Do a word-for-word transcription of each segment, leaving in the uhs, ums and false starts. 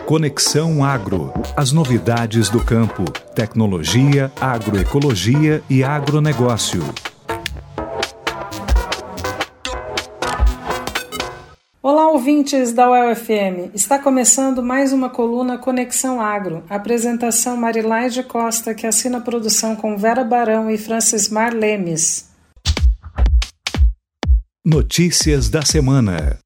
Conexão Agro. As novidades do campo, tecnologia, agroecologia e agronegócio. Olá, ouvintes da U E L F M. Está começando mais uma coluna Conexão Agro. Apresentação Marilaide Costa, que assina a produção com Vera Barão e Francismar Lemes. Notícias da semana.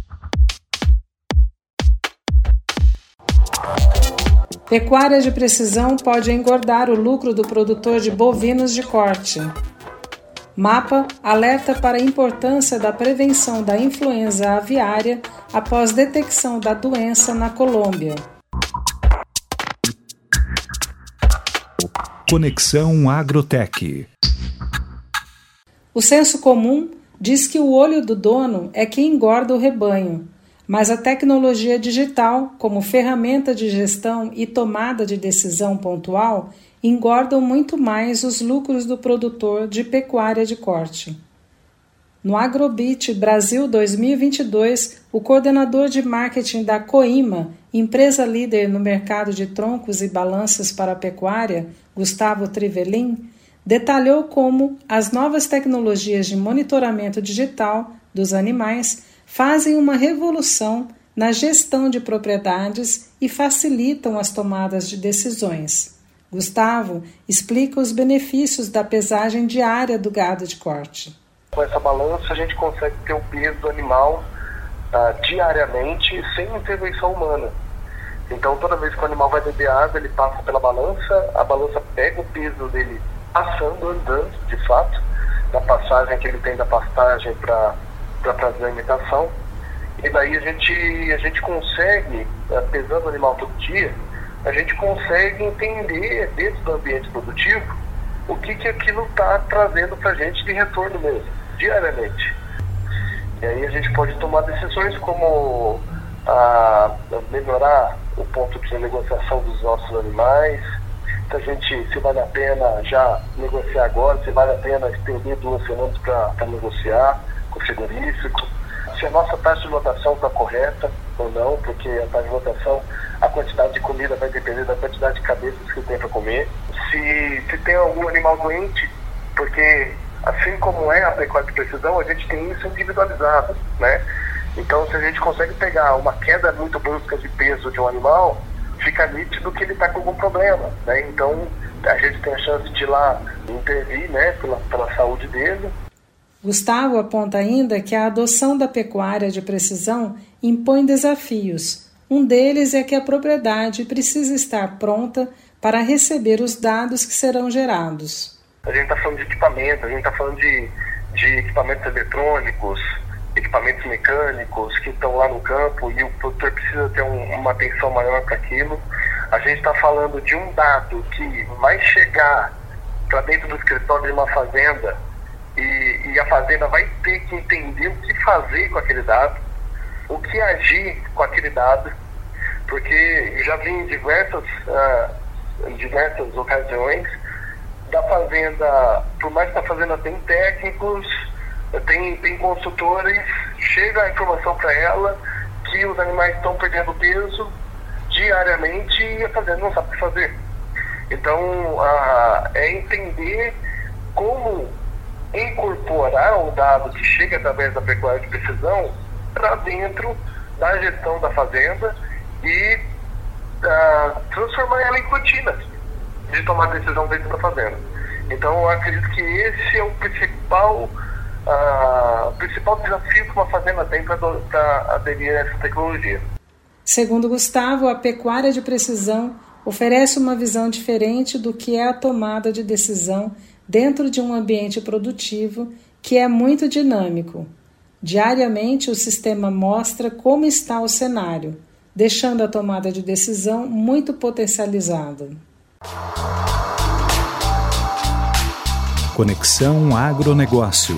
Pecuária de precisão pode engordar o lucro do produtor de bovinos de corte. Mapa alerta para a importância da prevenção da influenza aviária após detecção da doença na Colômbia. Conexão Agrotech. O senso comum diz que o olho do dono é que engorda o rebanho, mas a tecnologia digital, como ferramenta de gestão e tomada de decisão pontual, engordam muito mais os lucros do produtor de pecuária de corte. No Agrobit Brasil dois mil e vinte e dois, o coordenador de marketing da Coima, empresa líder no mercado de troncos e balanças para a pecuária, Gustavo Trivelin, detalhou como as novas tecnologias de monitoramento digital dos animais fazem uma revolução na gestão de propriedades e facilitam as tomadas de decisões. Gustavo explica os benefícios da pesagem diária do gado de corte. Com essa balança a gente consegue ter o peso do animal ah, diariamente sem intervenção humana. Então toda vez que o animal vai beber água, ele passa pela balança, a balança pega o peso dele passando, andando de fato, da passagem que ele tem da pastagem para para fazer a imitação, e daí a gente, a gente consegue, pesando o animal todo dia, a gente consegue entender dentro do ambiente produtivo o que, que aquilo está trazendo para a gente de retorno mesmo, diariamente. E aí a gente pode tomar decisões como a, melhorar o ponto de negociação dos nossos animais, se a gente, se vale a pena já negociar agora, se vale a pena estender duas semanas para negociar com o frigorífico, se a nossa taxa de lotação está correta ou não, porque a taxa de lotação, a quantidade de comida vai depender da quantidade de cabeças que tem para comer, se, se tem algum animal doente, porque assim como é a pecuária de precisão, a gente tem isso individualizado, né? Então, se a gente consegue pegar uma queda muito brusca de peso de um animal, fica nítido que ele está com algum problema, né? Então, a gente tem a chance de ir lá intervir, né, pela, pela saúde dele. Gustavo aponta ainda que a adoção da pecuária de precisão impõe desafios. Um deles é que a propriedade precisa estar pronta para receber os dados que serão gerados. A gente está falando de equipamento, a gente está falando de, de equipamentos eletrônicos, equipamentos mecânicos que estão lá no campo e o produtor precisa ter um, uma atenção maior para aquilo. A gente está falando de um dado que vai chegar para dentro do escritório de uma fazenda e, e a fazenda vai ter que entender o que fazer com aquele dado, o que agir com aquele dado, porque já vi em diversas, uh, em diversas ocasiões da fazenda, por mais que a fazenda tenha técnicos, tem, tem consultores, chega a informação para ela que os animais estão perdendo peso diariamente e a fazenda não sabe o que fazer. Então, uh, é entender como incorporar o dado que chega através da pecuária de precisão para dentro da gestão da fazenda e uh, transformar ela em rotina de tomar decisão dentro da fazenda. Então, eu acredito que esse é o principal, uh, principal desafio que uma fazenda tem para aderir a essa tecnologia. Segundo Gustavo, a pecuária de precisão oferece uma visão diferente do que é a tomada de decisão dentro de um ambiente produtivo que é muito dinâmico. Diariamente, o sistema mostra como está o cenário, deixando a tomada de decisão muito potencializada. Conexão Agronegócio.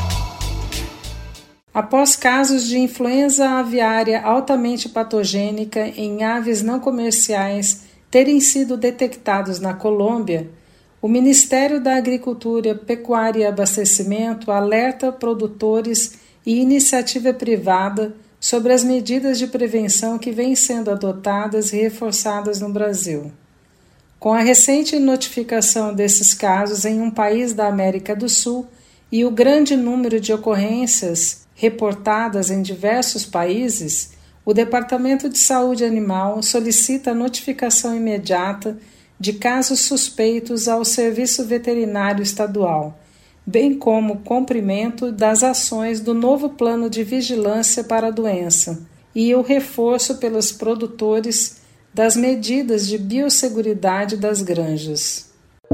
Após casos de influenza aviária altamente patogênica em aves não comerciais terem sido detectados na Colômbia, o Ministério da Agricultura, Pecuária e Abastecimento alerta produtores e iniciativa privada sobre as medidas de prevenção que vêm sendo adotadas e reforçadas no Brasil. Com a recente notificação desses casos em um país da América do Sul e o grande número de ocorrências reportadas em diversos países, o Departamento de Saúde Animal solicita a notificação imediata de casos suspeitos ao Serviço Veterinário Estadual, bem como o cumprimento das ações do novo plano de vigilância para a doença e o reforço pelos produtores das medidas de biosseguridade das granjas.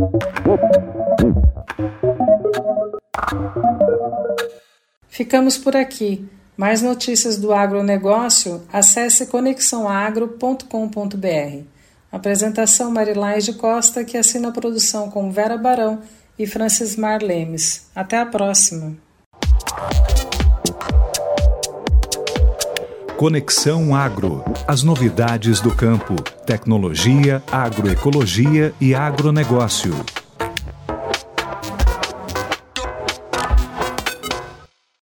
Ficamos por aqui. Mais notícias do agronegócio, acesse conexão agro ponto com ponto b r. Apresentação Marilaide Costa, que assina a produção com Vera Barão e Francismar Lemes. Até a próxima. Conexão Agro. As novidades do campo, tecnologia, agroecologia e agronegócio.